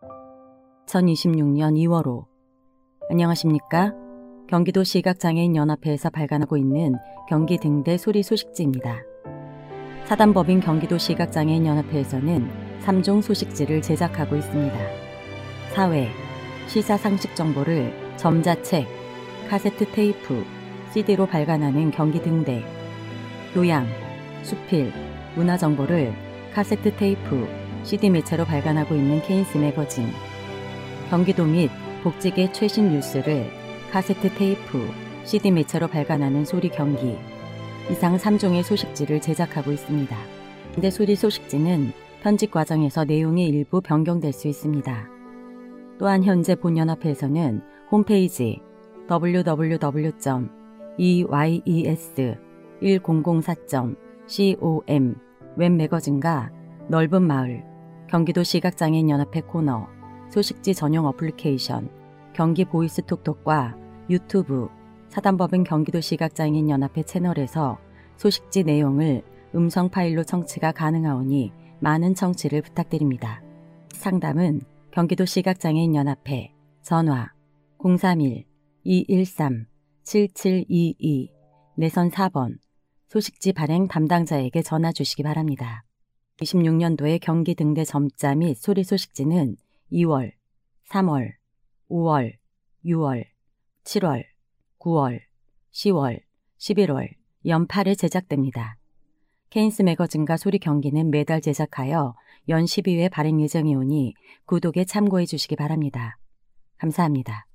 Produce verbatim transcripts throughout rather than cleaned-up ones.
이천이십육 년 이월호. 안녕하십니까? 경기도 시각장애인연합회에서 발간하고 있는 경기 등대 소리 소식지입니다. 사단법인 경기도 시각장애인연합회에서는 삼 종 소식지를 제작하고 있습니다. 사회, 시사 상식 정보를 점자책, 카세트 테이프, 씨디로 발간하는 경기 등대, 교양, 수필, 문화 정보를 카세트 테이프, 씨디 매체로 발간하고 있는 케인스 매거진, 경기도 및 복직의 최신 뉴스를 카세트 테이프, 씨디 매체로 발간하는 소리 경기, 이상 삼 종의 소식지를 제작하고 있습니다. 근데 소리 소식지는 편집 과정에서 내용이 일부 변경될 수 있습니다. 또한 현재 본연합회에서는 홈페이지 더블유 더블유 더블유 점 이와이이에스 천사 점 컴 웹매거진과 넓은 마을, 경기도 시각장애인연합회 코너, 소식지 전용 어플리케이션, 경기 보이스톡톡과 유튜브, 사단법인 경기도 시각장애인연합회 채널에서 소식지 내용을 음성 파일로 청취가 가능하오니 많은 청취를 부탁드립니다. 상담은 경기도 시각장애인연합회 전화 공삼일 이일삼 칠칠이이 내선 사 번 소식지 발행 담당자에게 전화 주시기 바랍니다. 이십육 년도의 경기 등대 점자 및 소리 소식지는 이월, 삼월, 오월, 유월, 칠월, 구월, 시월, 십일월, 연 팔 회 제작됩니다. 케인스 매거진과 소리 경기는 매달 제작하여 연 십이 회 발행 예정이오니 구독에 참고해 주시기 바랍니다. 감사합니다.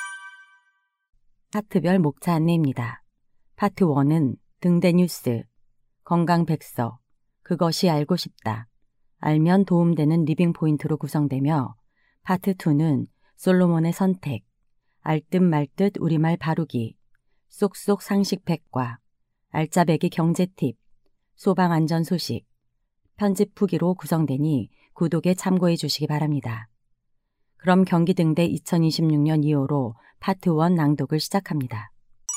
파트별 목차 안내입니다. 파트 일은 등대 뉴스, 건강백서, 그것이 알고 싶다, 알면 도움되는 리빙 포인트로 구성되며 파트 이는 솔로몬의 선택, 알듯 말듯 우리말 바루기, 쏙쏙 상식팩과 알짜배기 경제팁, 소방안전 소식, 편집 후기로 구성되니 구독에 참고해 주시기 바랍니다. 그럼 경기 등대 이천이십육 년 이월호 파트 일 낭독을 시작합니다.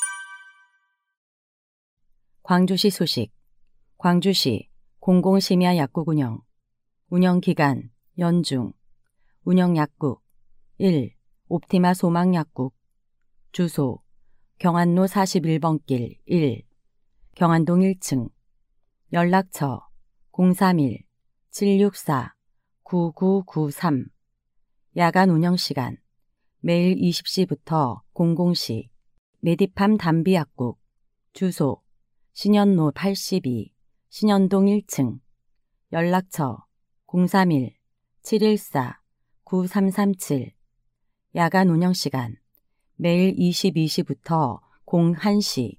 광주시 소식. 광주시 공공심야 약국 운영. 운영기간 연중. 운영약국 일. 옵티마 소망약국. 주소 경안로 사십일 번 길 일. 경안동 일 층. 연락처 공삼일 칠육사 구구구삼. 야간 운영시간 매일 이십 시부터 공공 시. 메디팜 담비약국. 주소 신현로 팔십이 신현동 일 층. 연락처 공삼일 칠일사 구삼삼칠. 야간 운영시간 매일 이십이 시부터 공일 시.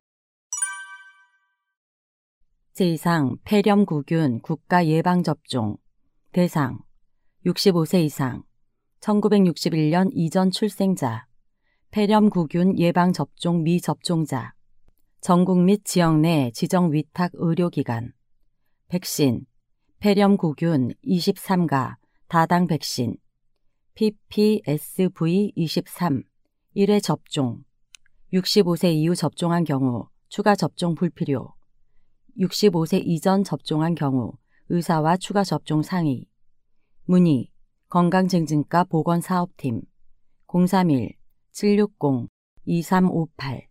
제이상 폐렴구균 국가예방접종 대상 육십오 세 이상 천구백육십일 년 이전 출생자, 폐렴구균 예방접종 미접종자, 전국 및 지역 내 지정 위탁 의료기관, 백신, 폐렴구균 이십삼 가 다당 백신, 피피에스브이 이십삼 일 회 접종, 육십오 세 이후 접종한 경우 추가 접종 불필요, 육십오 세 이전 접종한 경우 의사와 추가 접종 상의. 문의 건강증진과 보건사업팀 공삼일 칠육공 이삼오팔.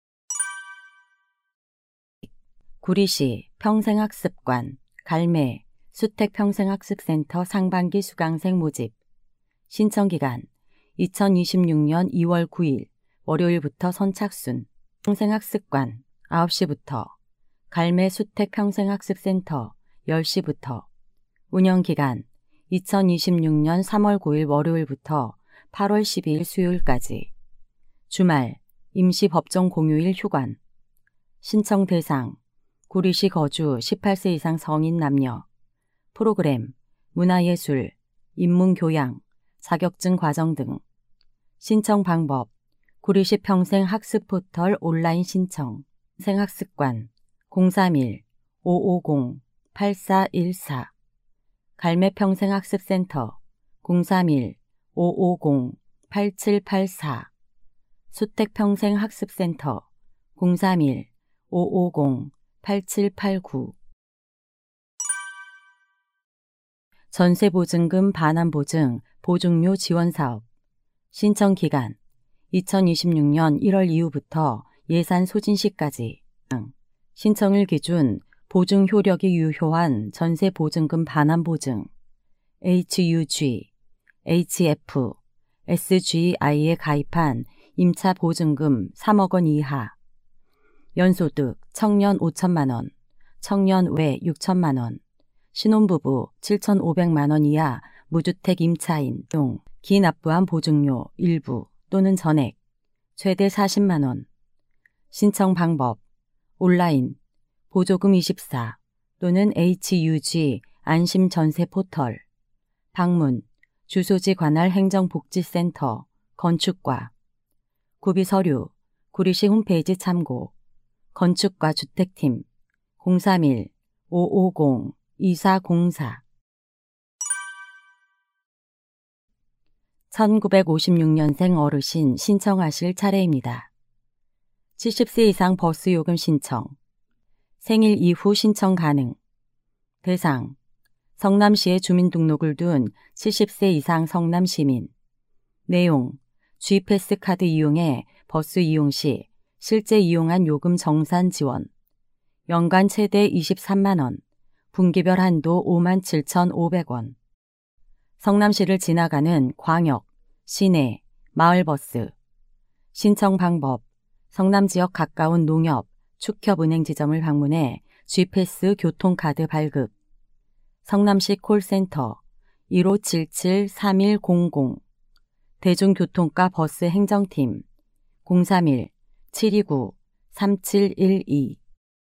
구리시 평생학습관 갈매 수택평생학습센터 상반기 수강생 모집. 신청기간 이천이십육 년 이월 구일 월요일부터 선착순. 평생학습관 아홉 시부터. 갈매 수택평생학습센터 열 시부터. 운영기간 이천이십육 년 삼월 구일 월요일부터 팔월 십이일 수요일까지. 주말, 임시 법정 공휴일 휴관. 신청 대상, 구리시 거주 십팔 세 이상 성인 남녀. 프로그램, 문화예술, 인문교양, 자격증 과정 등. 신청 방법, 구리시 평생학습포털 온라인 신청. 평생학습관 공삼일 오오공 팔사일사. 갈매 평생학습센터 공삼일 오오공 팔칠팔사. 수택평생학습센터 공삼일 오오공 팔칠팔구. 전세보증금 반환보증 보증료 지원사업. 신청기간 이천이십육 년 일월 이후부터 예산 소진 시까지. 신청일 기준 보증 효력이 유효한 전세 보증금 반환 보증 에이치유지, 에이치에프, 에스지아이에 가입한 임차 보증금 삼억 원 이하. 연소득 청년 오천만 원, 청년 외 육천만 원, 신혼부부 칠천오백만 원 이하 무주택 임차인 등 기납부한 보증료 일부 또는 전액 최대 사십만 원. 신청 방법 온라인 보조금 이십사 또는 에이치유지 안심전세 포털. 방문 주소지 관할 행정복지센터 건축과. 구비 서류 구리시 홈페이지 참고. 건축과 주택팀 공삼일 오오공 이사공사. 천구백오십육 년생 어르신 신청하실 차례입니다. 칠십 세 이상 버스 요금 신청. 생일 이후 신청 가능. 대상 성남시에 주민등록을 둔 칠십 세 이상 성남시민. 내용 G패스 카드 이용해 버스 이용 시 실제 이용한 요금 정산 지원. 연간 최대 이십삼만 원, 분기별 한도 오만 칠천오백 원. 성남시를 지나가는 광역, 시내, 마을버스. 신청 방법 성남 지역 가까운 농협, 축협은행 지점을 방문해 G패스 교통카드 발급. 성남시 콜센터 일오칠칠 삼일공공. 대중교통과 버스 행정팀 공삼일 칠이구 삼칠일이.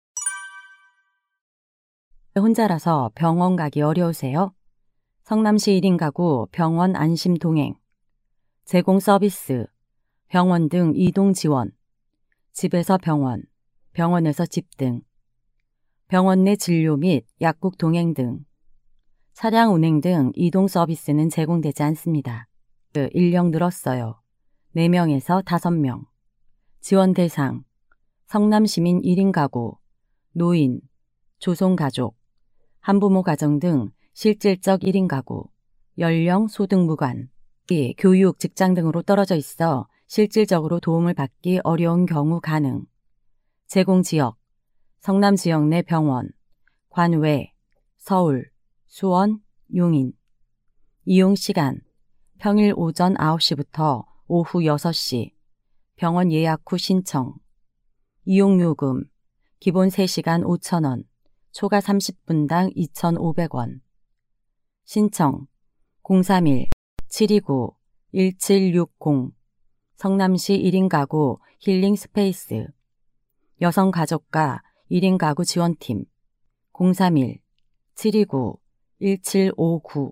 혼자라서 병원 가기 어려우세요? 성남시 일 인 가구 병원 안심 동행. 제공 서비스 병원 등 이동 지원. 집에서 병원, 병원에서 집 등. 병원 내 진료 및 약국 동행 등. 차량 운행 등 이동 서비스는 제공되지 않습니다. 그 인력 늘었어요. 네 명에서 다섯 명. 지원 대상 성남시민 일 인 가구, 노인, 조손가족, 한부모 가정 등 실질적 일 인 가구, 연령, 소득 무관, 교육, 직장 등으로 떨어져 있어 실질적으로 도움을 받기 어려운 경우 가능. 제공 지역 성남 지역 내 병원, 관외, 서울, 수원, 용인. 이용 시간 평일 오전 아홉 시부터 오후 여섯 시. 병원 예약 후 신청. 이용 요금 기본 세 시간 오천 원, 초과 삼십 분당 이천오백 원. 신청 공삼일 칠이구 일칠육공. 성남시 일 인 가구 힐링 스페이스. 여성가족과 일 인 가구 지원팀 공삼일 칠이구 일칠오구.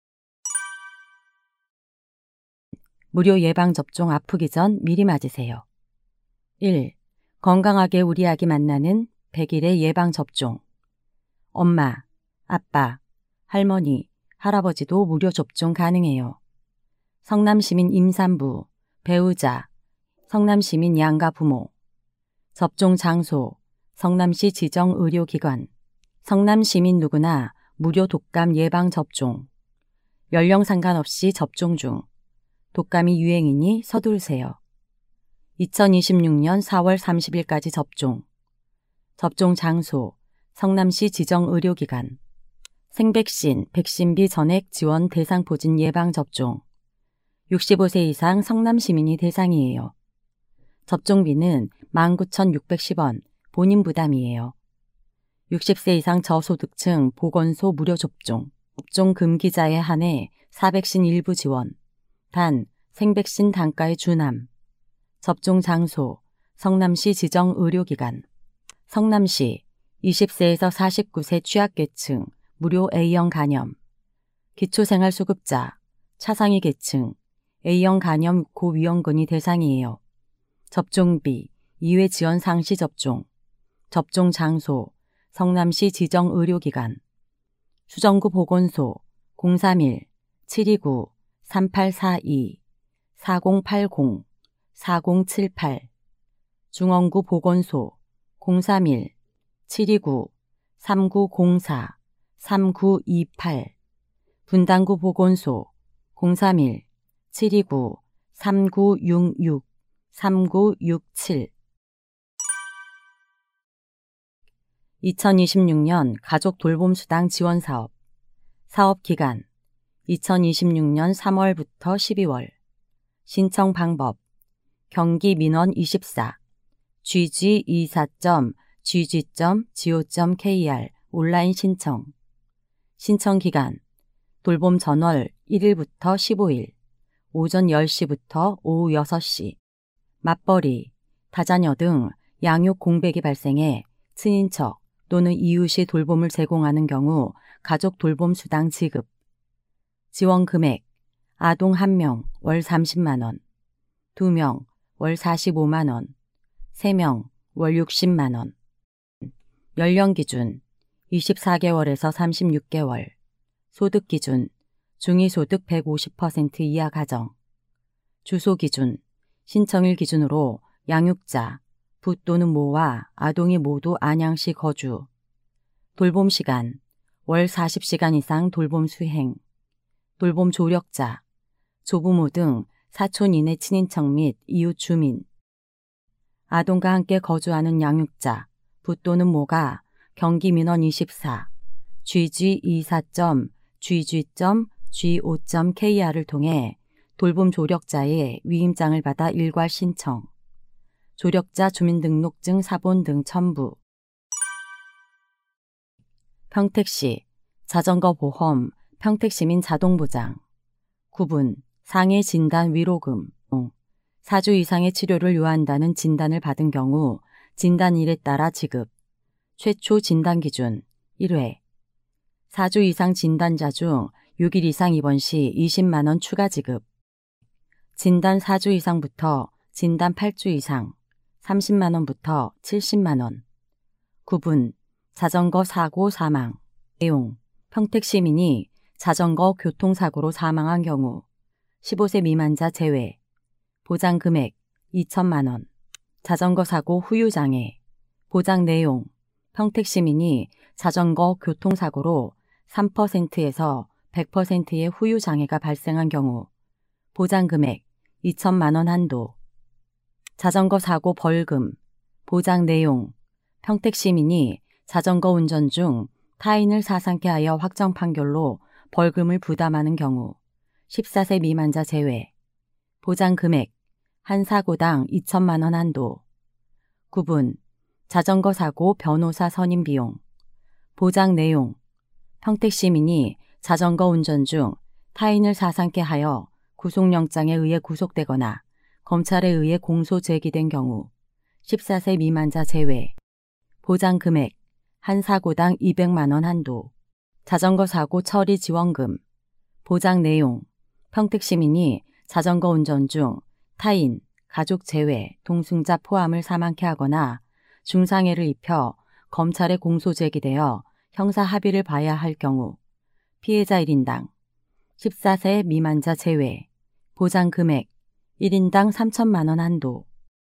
무료 예방접종 아프기 전 미리 맞으세요. 일. 건강하게 우리 아기 만나는 백 일의 예방접종. 엄마, 아빠, 할머니, 할아버지도 무료 접종 가능해요. 성남시민 임산부, 배우자, 성남시민 양가 부모. 접종 장소, 성남시 지정 의료기관. 성남시민 누구나 무료 독감 예방접종. 연령 상관없이 접종 중. 독감이 유행이니 서두르세요. 이천이십육 년 사월 삼십일까지 접종. 접종 장소, 성남시 지정 의료기관. 생백신, 백신비 전액 지원 대상 보진 예방접종. 육십오 세 이상 성남시민이 대상이에요. 접종비는 만 구천육백십 원, 본인 부담이에요. 육십 세 이상 저소득층 보건소 무료 접종. 접종 금기자에 한해 사백신 일부 지원. 단, 생백신 단가의 준함. 접종 장소, 성남시 지정 의료기관. 성남시 이십 세에서 사십구 세 취약계층 무료 A형 간염. 기초생활수급자, 차상위 계층, A형 간염 고위험군이 대상이에요. 접종비, 이 회 지원 상시 접종. 접종 장소, 성남시 지정 의료기관. 수정구 보건소 공삼일 칠이구 삼팔사이 사공팔공 사공칠팔. 중원구 보건소 공삼일 칠이구 삼구공사 삼구이팔. 분당구 보건소 공삼일 칠이구 삼구육육 삼구육칠. 이천이십육 년 가족 돌봄수당 지원사업. 사업기간 이천이십육 년 삼월부터 십이월. 신청 방법 경기 민원 이십사 지지 이십사 점 지지 점 지오 점 케이알 온라인 신청. 신청 기간 돌봄 전월 일 일부터 십오 일 오전 열 시부터 오후 여섯 시. 맞벌이, 다자녀 등 양육 공백이 발생해 친인척 또는 이웃이 돌봄을 제공하는 경우 가족 돌봄 수당 지급. 지원 금액 아동 한 명 월 삼십만 원, 두 명 월 사십오만 원, 세 명 월 육십만 원. 연령 기준 이십사 개월에서 삼십육 개월. 소득 기준 중위소득 백오십 퍼센트 이하 가정. 주소 기준 신청일 기준으로 양육자, 부 또는 모와 아동이 모두 안양시 거주. 돌봄 시간 월 사십 시간 이상 돌봄 수행. 돌봄 조력자, 조부모 등 사촌 이내 친인척 및 이웃 주민. 아동과 함께 거주하는 양육자, 부 또는 모가 경기 민원 이십사 지지 이십사 점 지지 점 지오 점 케이알을 통해 돌봄 조력자의 위임장을 받아 일괄 신청. 조력자 주민등록증 사본 등 첨부. 평택시 자전거 보험 평택시민 자동보장. 구분 상해 진단 위로금. 사 주 이상의 치료를 요한다는 진단을 받은 경우 진단일에 따라 지급. 최초 진단 기준 일 회. 사 주 이상 진단자 중 육 일 이상 입원 시 이십만 원 추가 지급. 진단 사 주 이상부터 진단 팔 주 이상 삼십만 원부터 칠십만 원. 구분 자전거 사고 사망. 내용 평택시민이 자전거 교통사고로 사망한 경우 십오 세 미만자 제외. 보장 금액 이천만 원. 자전거 사고 후유장애. 보장 내용 평택시민이 자전거 교통사고로 삼 퍼센트에서 백 퍼센트의 후유장애가 발생한 경우 보장 금액 이천만 원 한도. 자전거 사고 벌금. 보장 내용 평택시민이 자전거 운전 중 타인을 사상케 하여 확정 판결로 벌금을 부담하는 경우 십사 세 미만자 제외. 보장 금액 한 사고당 이천만 원 한도. 구분 자전거 사고 변호사 선임 비용. 보장 내용 평택시민이 자전거 운전 중 타인을 사상케 하여 구속영장에 의해 구속되거나 검찰에 의해 공소 제기된 경우 십사 세 미만자 제외. 보장 금액 한 사고당 이백만 원 한도. 자전거 사고 처리 지원금. 보장 내용 평택시민이 자전거 운전 중 타인, 가족 제외, 동승자 포함을 사망케 하거나 중상해를 입혀 검찰에 공소 제기되어 형사 합의를 봐야 할 경우 피해자 일 인당 십사 세 미만자 제외. 보장 금액 일 인당 삼천만 원 한도.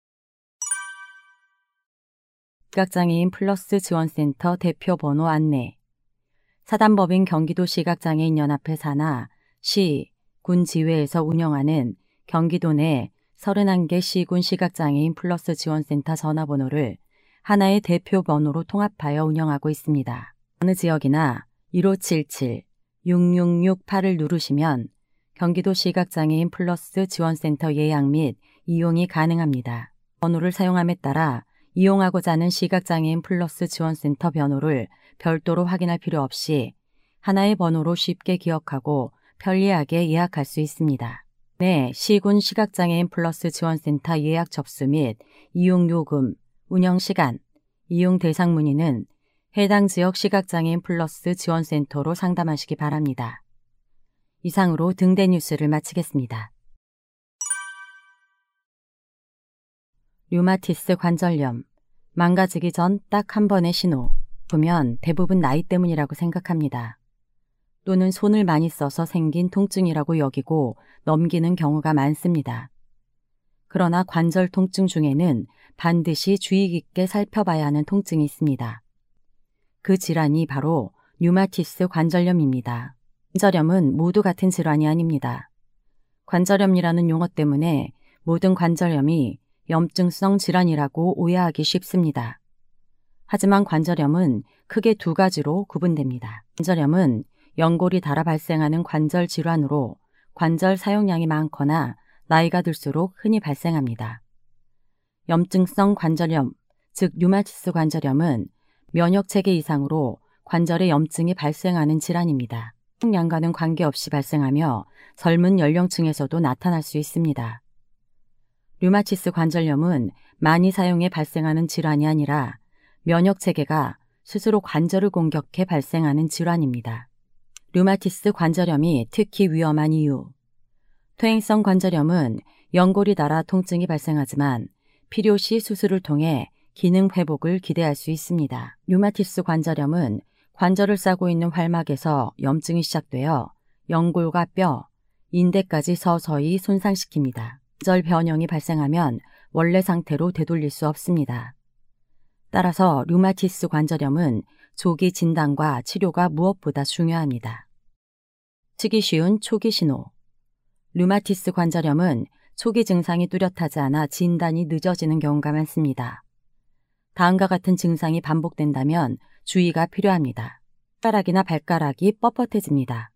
시각장애인 플러스 지원센터 대표 번호 안내. 사단법인 경기도 시각장애인연합회 산하, 시, 군 지회에서 운영하는 경기도 내 서른한 개 시군 시각장애인 플러스 지원센터 전화번호를 하나의 대표 번호로 통합하여 운영하고 있습니다. 어느 지역이나 일오칠칠 육육육팔을 누르시면 경기도 시각장애인 플러스 지원센터 예약 및 이용이 가능합니다. 번호를 사용함에 따라 이용하고자 하는 시각장애인 플러스 지원센터 번호를 별도로 확인할 필요 없이 하나의 번호로 쉽게 기억하고 편리하게 예약할 수 있습니다. 네, 시군 시각장애인 플러스 지원센터 예약 접수 및 이용 요금, 운영 시간, 이용 대상 문의는 해당 지역 시각장애인 플러스 지원센터로 상담하시기 바랍니다. 이상으로 등대 뉴스를 마치겠습니다. 류마티스 관절염, 망가지기 전 딱 한 번의 신호. 보면 대부분 나이 때문이라고 생각합니다. 또는 손을 많이 써서 생긴 통증이라고 여기고 넘기는 경우가 많습니다. 그러나 관절 통증 중에는 반드시 주의 깊게 살펴봐야 하는 통증이 있습니다. 그 질환이 바로 류마티스 관절염입니다. 관절염은 모두 같은 질환이 아닙니다. 관절염이라는 용어 때문에 모든 관절염이 염증성 질환이라고 오해하기 쉽습니다. 하지만 관절염은 크게 두 가지로 구분됩니다. 관절염은 연골이 닳아 발생하는 관절 질환으로 관절 사용량이 많거나 나이가 들수록 흔히 발생합니다. 염증성 관절염, 즉 류마티스 관절염은 면역체계 이상으로 관절에 염증이 발생하는 질환입니다. 사용량과는 관계없이 발생하며 젊은 연령층에서도 나타날 수 있습니다. 류마티스 관절염은 많이 사용해 발생하는 질환이 아니라 면역체계가 스스로 관절을 공격해 발생하는 질환입니다. 류마티스 관절염이 특히 위험한 이유. 퇴행성 관절염은 연골이 닳아 통증이 발생하지만 필요시 수술을 통해 기능 회복을 기대할 수 있습니다. 류마티스 관절염은 관절을 싸고 있는 활막에서 염증이 시작되어 연골과 뼈, 인대까지 서서히 손상시킵니다. 관절 변형이 발생하면 원래 상태로 되돌릴 수 없습니다. 따라서 류마티스 관절염은 조기 진단과 치료가 무엇보다 중요합니다. 치기 쉬운 초기 신호. 류마티스 관절염은 초기 증상이 뚜렷하지 않아 진단이 늦어지는 경우가 많습니다. 다음과 같은 증상이 반복된다면 주의가 필요합니다. 손가락이나 발가락이 뻣뻣해집니다.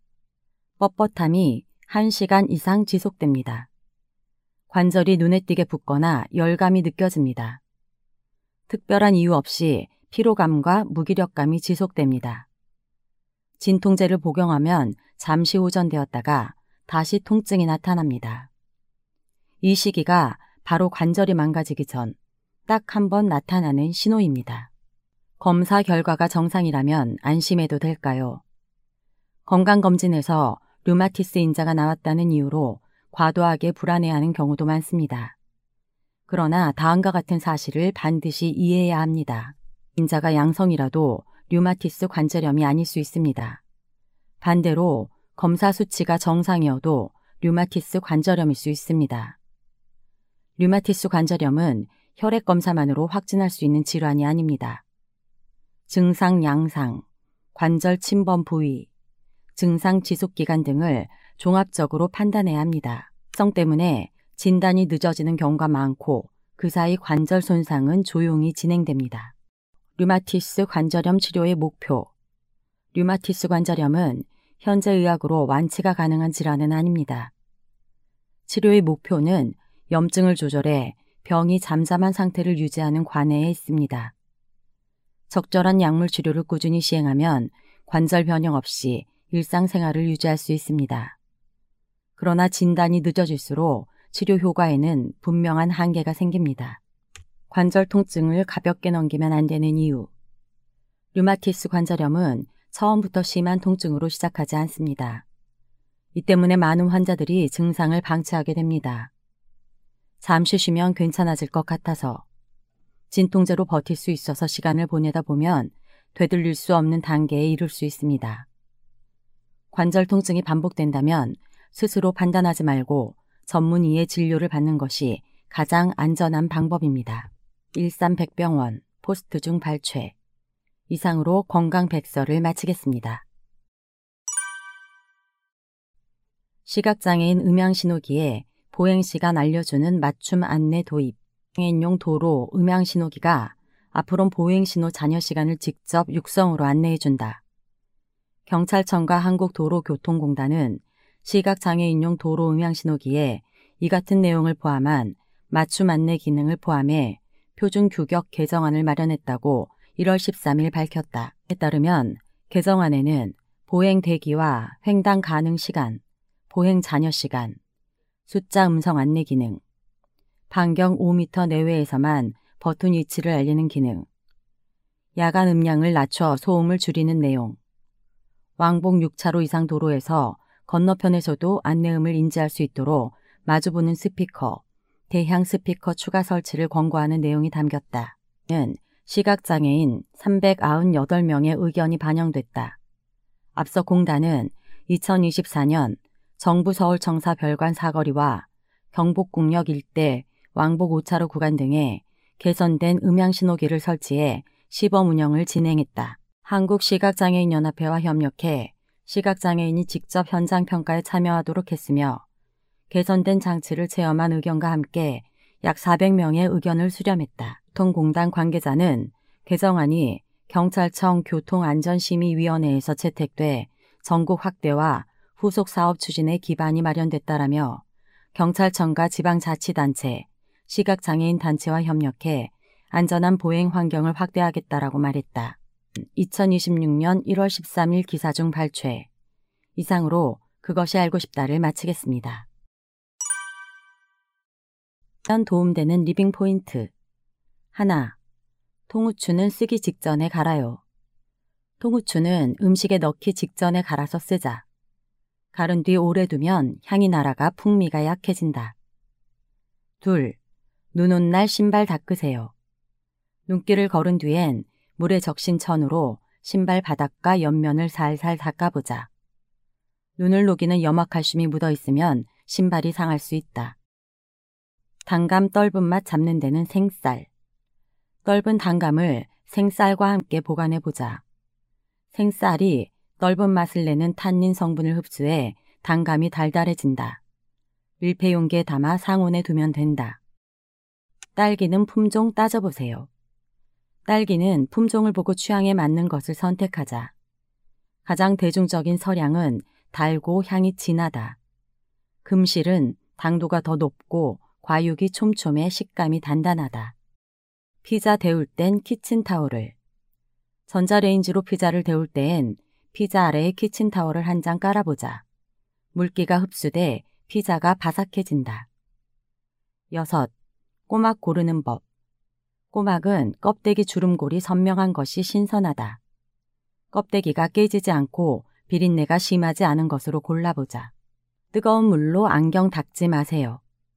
뻣뻣함이 한 시간 이상 지속됩니다. 관절이 눈에 띄게 붓거나 열감이 느껴집니다. 특별한 이유 없이 피로감과 무기력감이 지속됩니다. 진통제를 복용하면 잠시 호전되었다가 다시 통증이 나타납니다. 이 시기가 바로 관절이 망가지기 전 딱 한 번 나타나는 신호입니다. 검사 결과가 정상이라면 안심해도 될까요? 건강검진에서 류마티스 인자가 나왔다는 이유로 과도하게 불안해하는 경우도 많습니다. 그러나 다음과 같은 사실을 반드시 이해해야 합니다. 인자가 양성이라도 류마티스 관절염이 아닐 수 있습니다. 반대로 검사 수치가 정상이어도 류마티스 관절염일 수 있습니다. 류마티스 관절염은 혈액 검사만으로 확진할 수 있는 질환이 아닙니다. 증상 양상, 관절 침범 부위, 증상 지속기간 등을 종합적으로 판단해야 합니다. 특성 때문에 진단이 늦어지는 경우가 많고 그 사이 관절 손상은 조용히 진행됩니다. 류마티스 관절염 치료의 목표. 류마티스 관절염은 현재 의학으로 완치가 가능한 질환은 아닙니다. 치료의 목표는 염증을 조절해 병이 잠잠한 상태를 유지하는 관해에 있습니다. 적절한 약물 치료를 꾸준히 시행하면 관절 변형 없이 일상생활을 유지할 수 있습니다. 그러나 진단이 늦어질수록 치료 효과에는 분명한 한계가 생깁니다. 관절 통증을 가볍게 넘기면 안 되는 이유. 류마티스 관절염은 처음부터 심한 통증으로 시작하지 않습니다. 이 때문에 많은 환자들이 증상을 방치하게 됩니다. 잠시 쉬면 괜찮아질 것 같아서, 진통제로 버틸 수 있어서 시간을 보내다 보면 되돌릴 수 없는 단계에 이를 수 있습니다. 관절 통증이 반복된다면 스스로 판단하지 말고 전문의의 진료를 받는 것이 가장 안전한 방법입니다. 일삼백병원 포스트 중 발췌. 이상으로 건강백서를 마치겠습니다. 시각장애인 음향신호기에 보행시간 알려주는 맞춤 안내 도입. 장애인용 도로 음향신호기가 앞으론 보행신호 잔여시간을 직접 육성으로 안내해준다. 경찰청과 한국도로교통공단은 시각장애인용 도로 음향신호기에 이 같은 내용을 포함한 맞춤 안내 기능을 포함해 표준 규격 개정안을 마련했다고 일월 십삼일 밝혔다. 에 따르면 개정안에는 보행 대기와 횡단 가능 시간, 보행 잔여 시간, 숫자 음성 안내 기능, 반경 오 미터 내외에서만 버튼 위치를 알리는 기능, 야간 음량을 낮춰 소음을 줄이는 내용, 왕복 육 차로 이상 도로에서 건너편에서도 안내음을 인지할 수 있도록 마주보는 스피커, 대향 스피커 추가 설치를 권고하는 내용이 담겼다. 는 시각장애인 삼백구십팔 명의 의견이 반영됐다. 앞서 공단은 이천이십사년 정부 서울청사 별관 사거리와 경복궁역 일대 왕복 오 차로 구간 등에 개선된 음향신호기를 설치해 시범 운영을 진행했다. 한국시각장애인연합회와 협력해 시각장애인이 직접 현장 평가에 참여하도록 했으며 개선된 장치를 체험한 의견과 함께 약 사백 명의 의견을 수렴했다. 교통공단 관계자는 개정안이 경찰청 교통안전심의위원회에서 채택돼 전국 확대와 후속 사업 추진의 기반이 마련됐다라며 경찰청과 지방자치단체, 시각장애인 단체와 협력해 안전한 보행 환경을 확대하겠다라고 말했다. 이천이십육 년 일월 십삼일 기사 중 발췌. 이상으로 그것이 알고 싶다를 마치겠습니다. 도움되는 리빙 포인트. 하나. 통후추는 쓰기 직전에 갈아요. 통후추는 음식에 넣기 직전에 갈아서 쓰자. 갈은 뒤 오래 두면 향이 날아가 풍미가 약해진다. 둘. 눈 온 날 신발 닦으세요. 눈길을 걸은 뒤엔 물에 적신 천으로 신발 바닥과 옆면을 살살 닦아보자. 눈을 녹이는 염화칼슘이 묻어있으면 신발이 상할 수 있다. 단감 떫은 맛 잡는 데는 생쌀. 떫은 단감을 생쌀과 함께 보관해보자. 생쌀이 떫은 맛을 내는 탄닌 성분을 흡수해 단감이 달달해진다. 밀폐 용기에 담아 상온에 두면 된다. 딸기는 품종 따져보세요. 딸기는 품종을 보고 취향에 맞는 것을 선택하자. 가장 대중적인 서량은 달고 향이 진하다. 금실은 당도가 더 높고 과육이 촘촘해 식감이 단단하다. 피자 데울 땐 키친타올을. 전자레인지로 피자를 데울 때엔 피자 아래에 키친타올을 한 장 깔아보자. 물기가 흡수돼 피자가 바삭해진다. 여섯. 꼬막 고르는 법. 꼬막은 껍데기 주름골이 선명한 것이 신선하다. 껍데기가 깨지지 않고 비린내가 심하지 않은 것으로 골라보자. 뜨거운 물로 안경 닦지 마세요.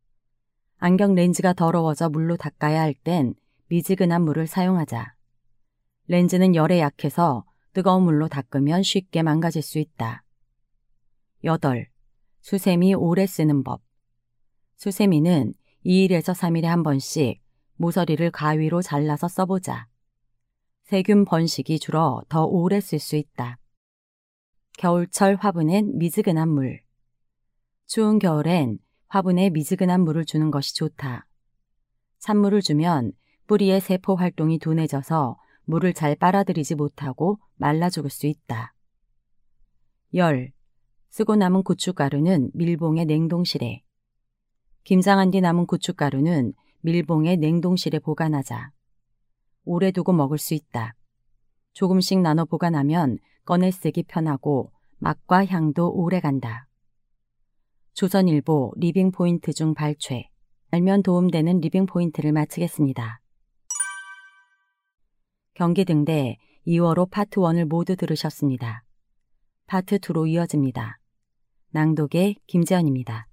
안경 렌즈가 더러워져 물로 닦아야 할 땐 미지근한 물을 사용하자. 렌즈는 열에 약해서 뜨거운 물로 닦으면 쉽게 망가질 수 있다. 여덟. 수세미 오래 쓰는 법. 수세미는 이 일에서 삼 일에 한 번씩 모서리를 가위로 잘라서 써보자. 세균 번식이 줄어 더 오래 쓸 수 있다. 겨울철 화분엔 미지근한 물. 추운 겨울엔 화분에 미지근한 물을 주는 것이 좋다. 찬물을 주면 뿌리의 세포 활동이 둔해져서 물을 잘 빨아들이지 못하고 말라 죽을 수 있다. 열. 쓰고 남은 고춧가루는 밀봉해 냉동실에. 김장한 뒤 남은 고춧가루는 밀봉해 냉동실에 보관하자. 오래 두고 먹을 수 있다. 조금씩 나눠 보관하면 꺼내 쓰기 편하고 맛과 향도 오래 간다. 조선일보 리빙 포인트 중 발췌. 알면 도움되는 리빙 포인트를 마치겠습니다. 경기등대 이월호 파트 일을 모두 들으셨습니다. 파트 이로 이어집니다. 낭독의 김재현입니다.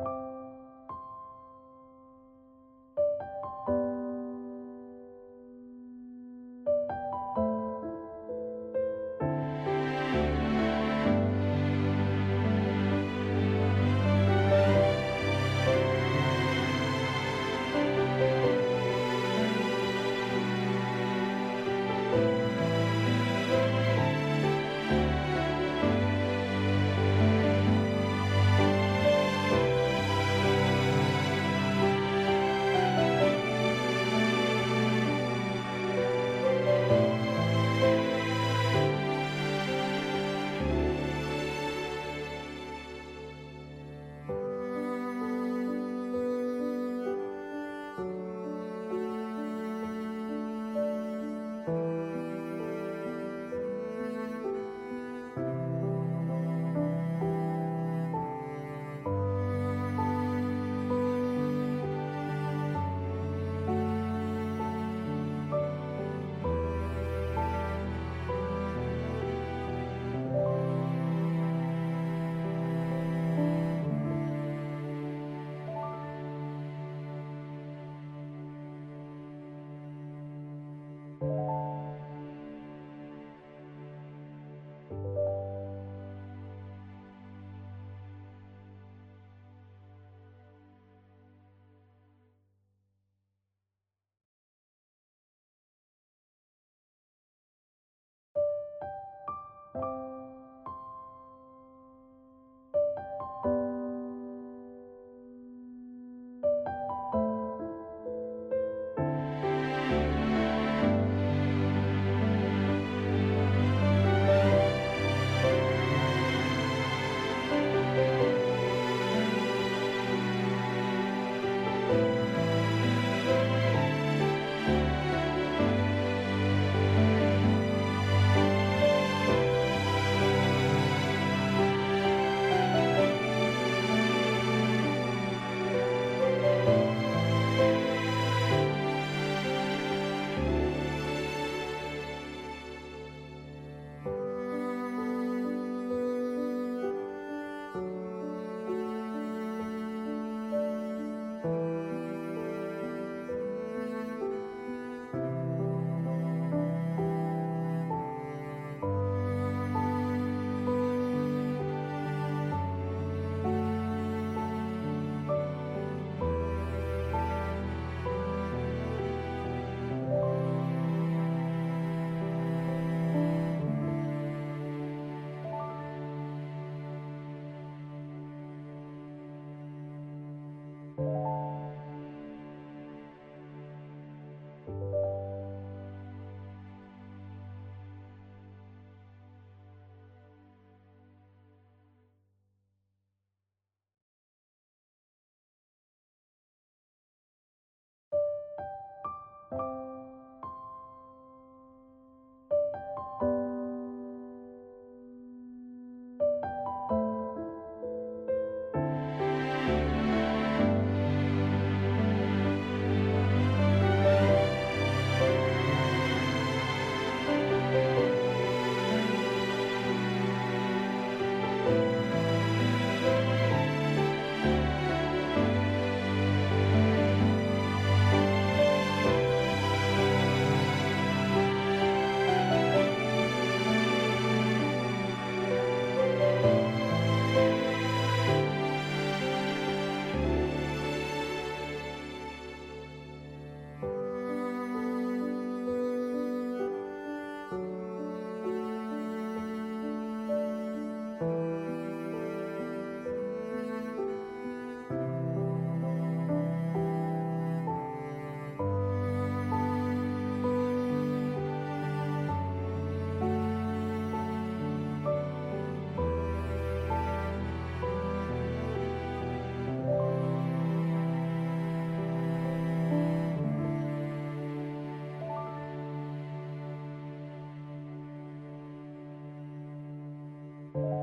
you.